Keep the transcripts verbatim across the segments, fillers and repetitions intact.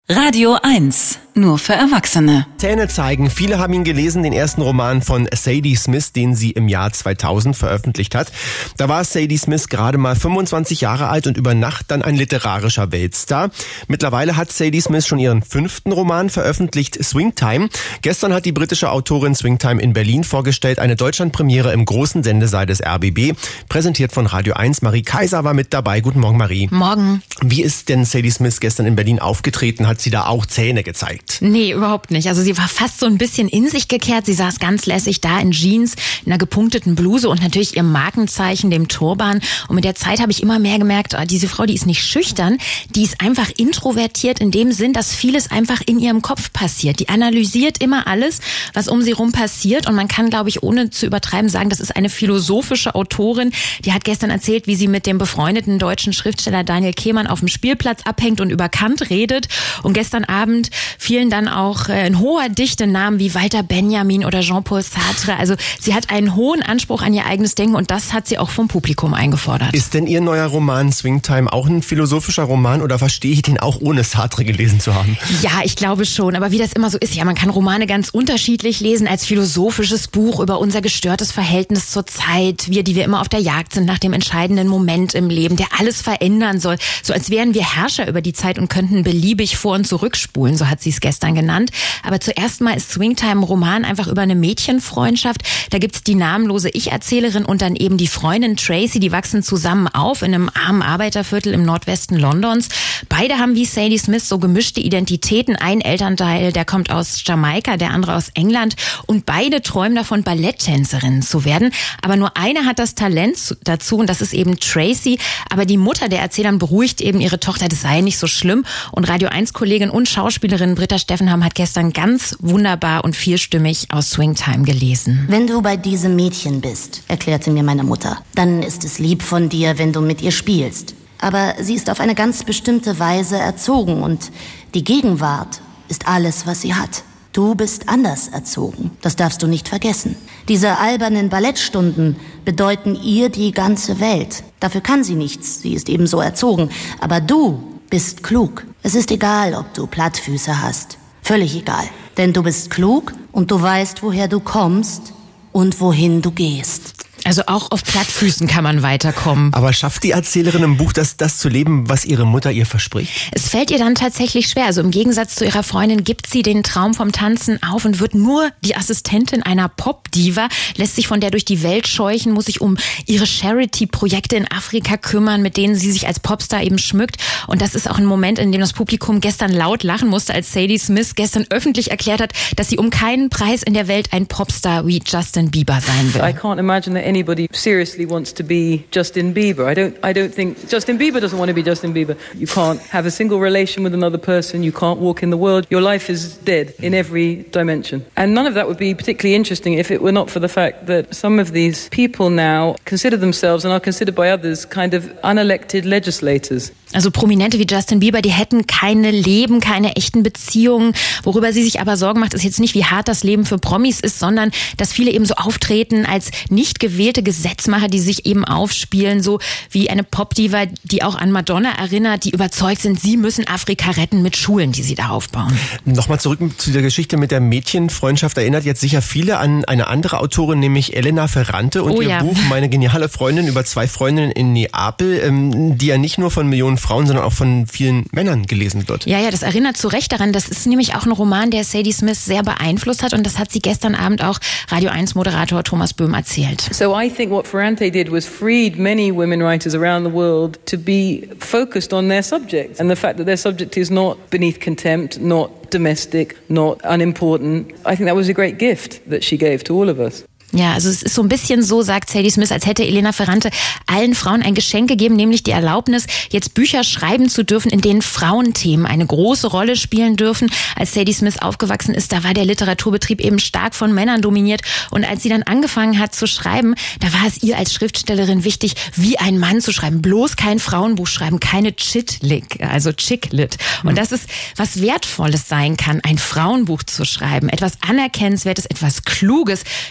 Radio eins, nur für Erwachsene. Zähne zeigen. Viele haben ihn gelesen, den ersten Roman von Sadie Smith, den sie im Jahr zweitausend veröffentlicht hat. Da war Sadie Smith gerade mal fünfundzwanzig Jahre alt und über Nacht dann ein literarischer Weltstar. Mittlerweile hat Sadie Smith schon ihren fünften Roman veröffentlicht, Swingtime. Gestern hat die britische Autorin Swingtime in Berlin vorgestellt, eine Deutschlandpremiere im großen Sendesaal des R B B, präsentiert von Radio eins. Marie Kaiser war mit dabei. Guten Morgen, Marie. Morgen. Wie ist denn Sadie Smith gestern in Berlin aufgetreten? Hat sie da auch Zähne gezeigt? Nee, überhaupt nicht. Also sie war fast so ein bisschen in sich gekehrt. Sie saß ganz lässig da in Jeans, in einer gepunkteten Bluse und natürlich ihrem Markenzeichen, dem Turban. Und mit der Zeit habe ich immer mehr gemerkt, diese Frau, die ist nicht schüchtern, die ist einfach introvertiert in dem Sinn, dass vieles einfach in ihrem Kopf passiert. Die analysiert immer alles, was um sie rum passiert. Und man kann, glaube ich, ohne zu übertreiben sagen, das ist eine philosophische Autorin. Die hat gestern erzählt, wie sie mit dem befreundeten deutschen Schriftsteller Daniel Kehlmann auf dem Spielplatz abhängt und über Kant redet. Und gestern Abend fielen dann auch in hoher Dichte Namen wie Walter Benjamin oder Jean-Paul Sartre. Also sie hat einen hohen Anspruch an ihr eigenes Denken und das hat sie auch vom Publikum eingefordert. Ist denn Ihr neuer Roman Swingtime auch ein philosophischer Roman oder verstehe ich den auch ohne Sartre gelesen zu haben? Ja, ich glaube schon. Aber wie das immer so ist, ja, man kann Romane ganz unterschiedlich lesen als philosophisches Buch über unser gestörtes Verhältnis zur Zeit. Wir, die wir immer auf der Jagd sind nach dem entscheidenden Moment im Leben, der alles verändern soll. So als wären wir Herrscher über die Zeit und könnten beliebig vor- und zurückspulen, so hat sie es gestern genannt. Aber zuerst mal ist Swingtime ein Roman einfach über eine Mädchenfreundschaft. Da gibt's die namenlose Ich-Erzählerin und dann eben die Freundin Tracy, die wachsen zusammen auf in einem armen Arbeiterviertel im Nordwesten Londons. Beide haben wie Sadie Smith so gemischte Identitäten. Ein Elternteil, der kommt aus Jamaika, der andere aus England und beide träumen davon, Balletttänzerinnen zu werden. Aber nur eine hat das Talent dazu und das ist eben Tracy. Aber die Mutter der Erzählerin beruhigt eben ihre Tochter, das sei nicht so schlimm. Und Radio eins Kollegin und Schauspielerin Britta Steffenham hat gestern ganz wunderbar und vielstimmig aus Swingtime gelesen. Wenn du bei diesem Mädchen bist, erklärte mir meine Mutter, dann ist es lieb von dir, wenn du mit ihr spielst. Aber sie ist auf eine ganz bestimmte Weise erzogen und die Gegenwart ist alles, was sie hat. Du bist anders erzogen, das darfst du nicht vergessen. Diese albernen Ballettstunden bedeuten ihr die ganze Welt. Dafür kann sie nichts, sie ist eben so erzogen. Aber du bist klug. Es ist egal, ob du Plattfüße hast. Völlig egal. Denn du bist klug und du weißt, woher du kommst und wohin du gehst. Also auch auf Plattfüßen kann man weiterkommen. Aber schafft die Erzählerin im Buch, das, das zu leben, was ihre Mutter ihr verspricht? Es fällt ihr dann tatsächlich schwer. Also im Gegensatz zu ihrer Freundin gibt sie den Traum vom Tanzen auf und wird nur die Assistentin einer Pop-Diva, lässt sich von der durch die Welt scheuchen, muss sich um ihre Charity-Projekte in Afrika kümmern, mit denen sie sich als Popstar eben schmückt. Und das ist auch ein Moment, in dem das Publikum gestern laut lachen musste, als Sadie Smith gestern öffentlich erklärt hat, dass sie um keinen Preis in der Welt ein Popstar wie Justin Bieber sein will. I can't imagine that anybody seriously wants to be Justin Bieber. I don't I don't think Justin Bieber doesn't want to be Justin Bieber. You can't have a single relation with another person. You can't walk in the world. Your life is dead in every dimension. And none of that would be particularly interesting if it were not for the fact that some of these people now consider themselves and are considered by others kind of unelected legislators. Also Prominente wie Justin Bieber, die hätten keine Leben, keine echten Beziehungen. Worüber sie sich aber Sorgen macht, ist jetzt nicht, wie hart das Leben für Promis ist, sondern dass viele eben so auftreten als nicht gewählte Gesetzmacher, die sich eben aufspielen, so wie eine Popdiva, die auch an Madonna erinnert, die überzeugt sind, sie müssen Afrika retten mit Schulen, die sie da aufbauen. Nochmal zurück zu der Geschichte mit der Mädchenfreundschaft. Erinnert jetzt sicher viele an eine andere Autorin, nämlich Elena Ferrante und oh, ihr ja. Buch Meine geniale Freundin über zwei Freundinnen in Neapel, die ja nicht nur von Millionen Frauen, sondern auch von vielen Männern gelesen wird. Ja, ja, das erinnert zu Recht daran. Das ist nämlich auch ein Roman, der Sadie Smith sehr beeinflusst hat und das hat sie gestern Abend auch Radio eins Moderator Thomas Böhm erzählt. So I think what Ferrante did was freed many women writers around the world to be focused on their subject and the fact that their subject is not beneath contempt, not domestic, not unimportant. I think that was a great gift that she gave to all of us. Ja, also es ist so ein bisschen so, sagt Sadie Smith, als hätte Elena Ferrante allen Frauen ein Geschenk gegeben, nämlich die Erlaubnis, jetzt Bücher schreiben zu dürfen, in denen Frauenthemen eine große Rolle spielen dürfen. Als Sadie Smith aufgewachsen ist, da war der Literaturbetrieb eben stark von Männern dominiert. Und als sie dann angefangen hat zu schreiben, da war es ihr als Schriftstellerin wichtig, wie ein Mann zu schreiben. Bloß kein Frauenbuch schreiben, keine Chit-Lit, also Chick-Lit. Und das ist, was Wertvolles sein kann, ein Frauenbuch zu schreiben. Etwas Anerkennenswertes, etwas Kluges. Das hat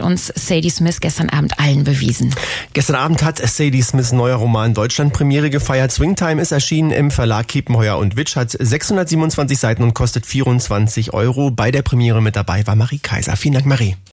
uns Sadie Smith gestern Abend allen bewiesen. Gestern Abend hat Sadie Smiths neuer Roman Deutschland-Premiere gefeiert. Swingtime ist erschienen im Verlag Kiepenheuer und Witsch, hat sechshundertsiebenundzwanzig Seiten und kostet vierundzwanzig Euro. Bei der Premiere mit dabei war Marie Kaiser. Vielen Dank, Marie.